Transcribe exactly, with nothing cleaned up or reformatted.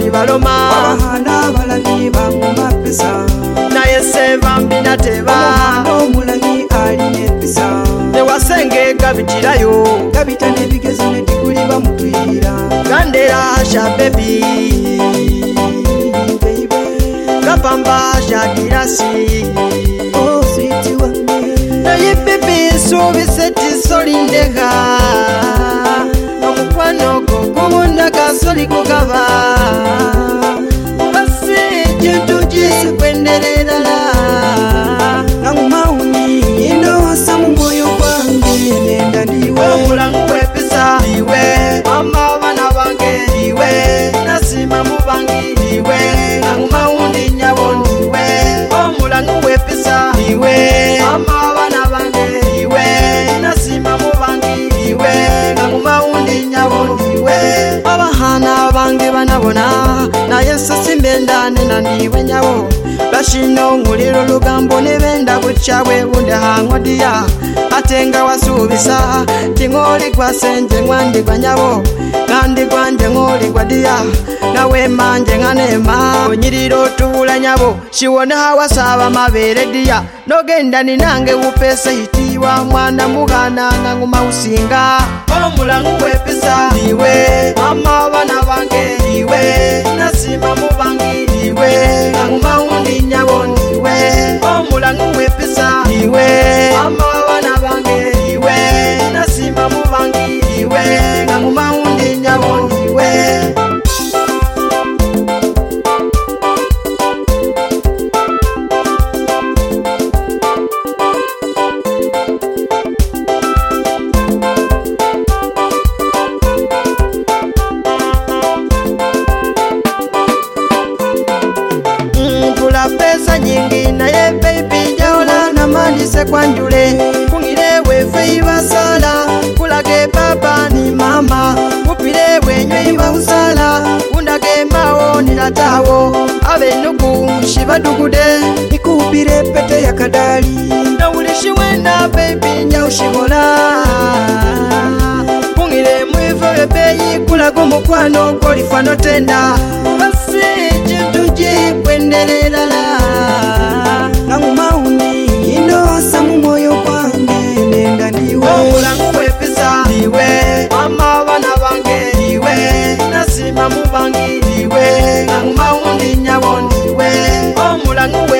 bali baloma abahana balami banguma pesa naye seva mbina teba omulangi aline pesa newasenge gabitirayo gabita nebigezo nediguli bamutwira gandera sha baby gapamba sha girasi oh sweet wange naye baby subiseti solindeka omukwano go kubunda kasoli kugaba basi jintu jisi kwenderera nangumauni inosa mu moyo gwange nenda ndiwe omulangu wepisa ndiwe mama bana bange ndiwe nasima mu bangi ndiwe nangumaundi nyabo ndiwe omulangu wepisa ndiwe mama bana bange ndiwe nasima mu bangi ndiwe nangumaundi nyabo ndiwe abahana bange banabona naye sasimbendane na ndiwe nyabo bashino nguliro lugambo nebenda buchawe bunde hangodiya atenga wasubisa tingoli kwa senje ngwandi kwa nyabo ngandi kwanje ngoli kwa dia nawe manje nganema onyiriro tubula nyabo shiwone hawasaba mabere dia nogenda ninange upese hitiwa mwana mugana nganguma usinga omulangu wepisa ndiwe mama bana bange ndiwe nasima mu bangi ndiwe nganguma undi nyabo ndiwe omulangu wepisa ndiwe mama bana bange ndiwe nasima mu bangi ndiwe nganguma undi nyabo ndiwe pesa nyingi naye baby jaola na manise kwanjule kungire wefe ibasala kulage baba ni mama kupire wenywe ibusala undage mao nilatawo abe nuku shibadugude nikupire pete ya kadali na ulishi wenda baby nyaushibola kungire mwife beyi kulago mukwano kolifano tenda basi jintu jikwenderera nangumauni inosa mu moyo gwange nenda ndiwe omulangu wepisa ndiwe mama bana bange ndiwe nasima mu bangi ndiwe nangumaundi nyabo ndiwe omulangu